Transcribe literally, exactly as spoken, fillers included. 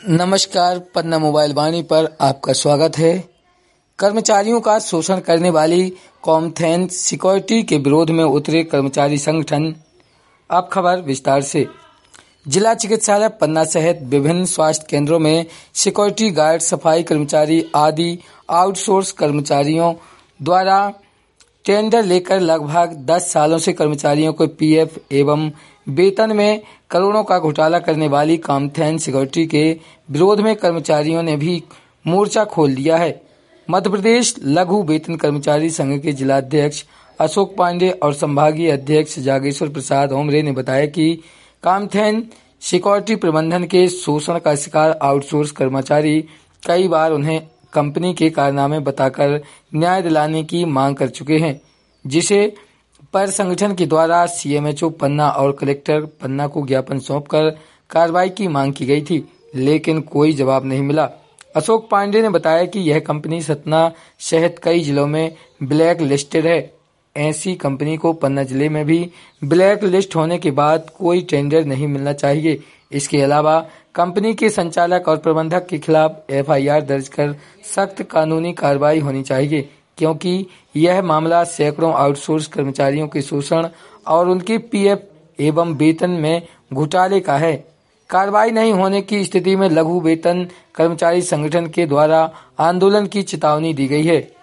नमस्कार, पन्ना मोबाइल वाणी पर आपका स्वागत है। कर्मचारियों का शोषण करने वाली कॉमथेन सिक्योरिटी के विरोध में उतरे कर्मचारी संगठन। अब खबर विस्तार से। जिला चिकित्सालय पन्ना सहित विभिन्न स्वास्थ्य केंद्रों में सिक्योरिटी गार्ड, सफाई कर्मचारी आदि आउटसोर्स कर्मचारियों द्वारा टेंडर लेकर लगभग दस सालों से कर्मचारियों को पीएफ एवं वेतन में करोड़ों का घोटाला करने वाली कॉमथेन सिक्योरिटी के विरोध में कर्मचारियों ने भी मोर्चा खोल दिया है। मध्य प्रदेश लघु वेतन कर्मचारी संघ के जिलाध्यक्ष अशोक पांडे और संभागीय अध्यक्ष जागेश्वर प्रसाद होमरे ने बताया कि कॉमथेन सिक्योरिटी प्रबंधन के शोषण का शिकार आउटसोर्स कर्मचारी कई बार उन्हें कंपनी के कारनामे बताकर न्याय दिलाने की मांग कर चुके हैं, जिसे पर संगठन के द्वारा सीएमएचओ पन्ना और कलेक्टर पन्ना को ज्ञापन सौंपकर कार्रवाई की मांग की गई थी, लेकिन कोई जवाब नहीं मिला। अशोक पांडे ने बताया कि यह कंपनी सतना सहित कई जिलों में ब्लैक लिस्टेड है। ऐसी कंपनी को पन्ना जिले में भी ब्लैक लिस्ट होने के बाद कोई टेंडर नहीं मिलना चाहिए। इसके अलावा कंपनी के संचालक और प्रबंधक के खिलाफ एफआईआर दर्ज कर सख्त कानूनी कार्रवाई होनी चाहिए, क्योंकि यह मामला सैकड़ों आउटसोर्स कर्मचारियों के शोषण और उनके पीएफ एवं वेतन में घोटाले का है। कार्रवाई नहीं होने की स्थिति में लघु वेतन कर्मचारी संगठन के द्वारा आंदोलन की चेतावनी दी गई है।